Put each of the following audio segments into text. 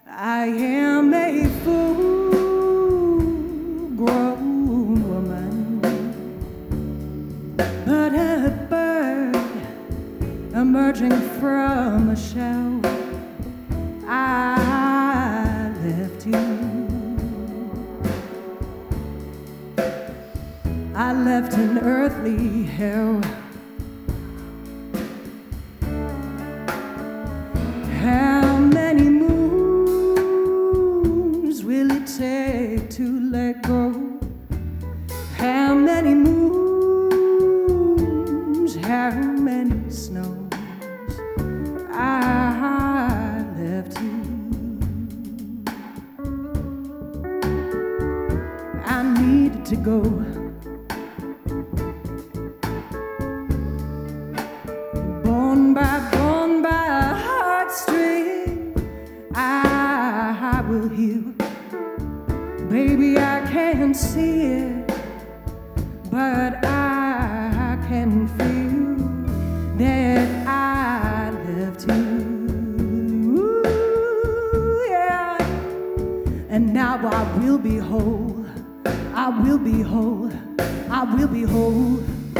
I am a full-grown woman, but a bird emerging from a shell. I left you. I left an earthly hell. How many moons will it take to let go? How many moons, how many snows? I left you. I needed to go. Born by heartstring, I will heal. Baby, I can't see it, but I can feel that I left you. Ooh, yeah. And now I will be whole. I will be whole. I will be whole.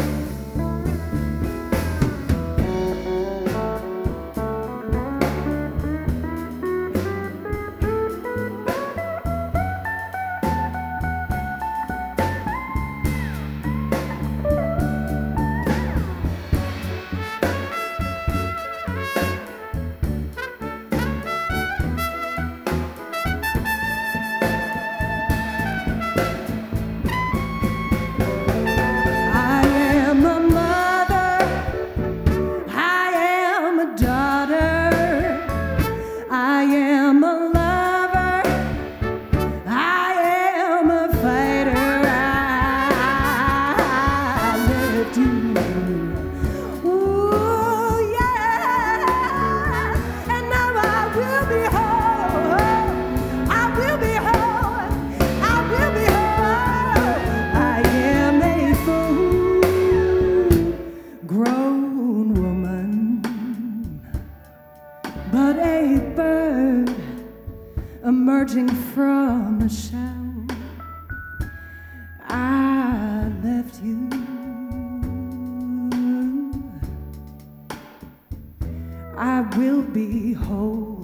I am a lover, I am a fighter, I left you. Ooh, yeah, and now I will be whole, I will be whole, I will be whole. I am a full-grown woman, but a bird emerging from a shell. I left you. I will be whole.